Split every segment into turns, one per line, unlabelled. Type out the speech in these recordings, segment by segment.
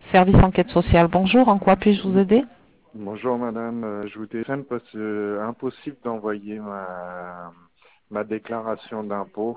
Service enquête sociale, bonjour, en quoi puis-je vous aider?
Bonjour madame, je vous téléphone parce que impossible d'envoyer ma déclaration d'impôt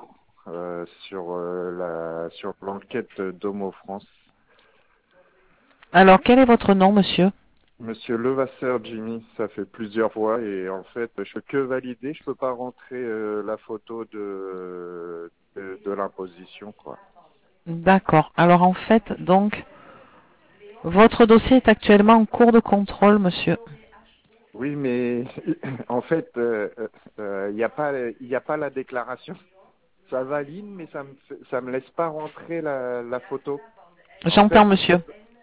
sur l'enquête d'Homo France.
Alors, quel est votre nom, monsieur?
Monsieur Levasseur Jimmy, ça fait plusieurs fois et en fait je peux que valider, je peux pas rentrer la photo de l'imposition quoi.
D'accord. Alors, en fait, donc, votre dossier est actuellement en cours de contrôle, monsieur.
Oui mais en fait il y a pas la déclaration. Ça valide mais ça me laisse pas rentrer la photo. En
J'entends,
fait,
monsieur.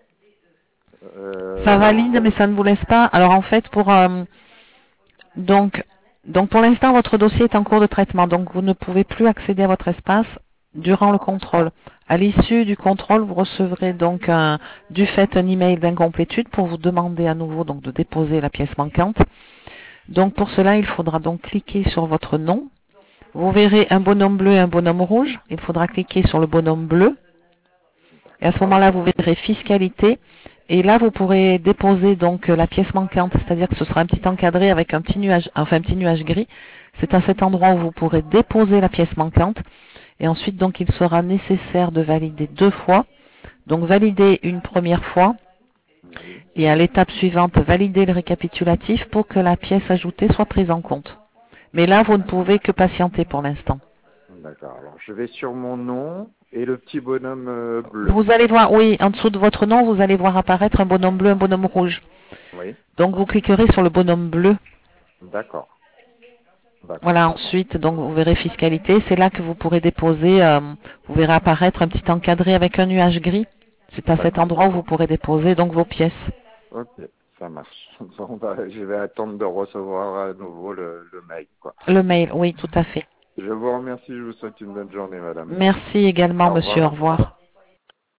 Ça
euh,
valide, mais ça ne vous laisse pas. Alors, en fait, donc, pour l'instant, votre dossier est en cours de traitement, donc vous ne pouvez plus accéder à votre espace durant le contrôle. À l'issue du contrôle, vous recevrez donc du fait un email d'incomplétude pour vous demander à nouveau donc de déposer la pièce manquante. Donc pour cela, il faudra donc cliquer sur votre nom. Vous verrez un bonhomme bleu et un bonhomme rouge. Il faudra cliquer sur le bonhomme bleu. Et à ce
d'accord,
moment-là, vous verrez fiscalité. Et là, vous pourrez déposer donc la pièce manquante, c'est-à-dire que ce sera un petit encadré avec un petit nuage, enfin un petit nuage gris. C'est à cet endroit où vous pourrez déposer la pièce manquante. Et ensuite, donc, il sera nécessaire de valider 2 fois. Donc, valider une première fois.
oui,
Et à l'étape suivante, valider le récapitulatif pour que la pièce ajoutée soit prise en compte. Mais là, vous ne pouvez que patienter pour l'instant.
d'accord. Alors, je vais sur mon nom et le petit bonhomme bleu.
Vous allez voir, oui, en dessous de votre nom, vous allez voir apparaître un bonhomme bleu, un bonhomme rouge.
Oui,
Donc, vous cliquerez sur le bonhomme bleu.
d'accord, d'accord,
Voilà, ensuite, donc, vous verrez fiscalité. C'est là que vous pourrez déposer, vous verrez apparaître un petit encadré avec un nuage gris. C'est à cet
d'accord.
endroit où vous pourrez déposer donc vos pièces.
Ok, ça marche. Bon, bah, je vais attendre de recevoir à nouveau le mail, quoi.
Le mail, oui, tout à fait.
Je vous remercie, je vous souhaite une bonne journée, madame.
Merci également,
Au
monsieur. Au
revoir.
revoir.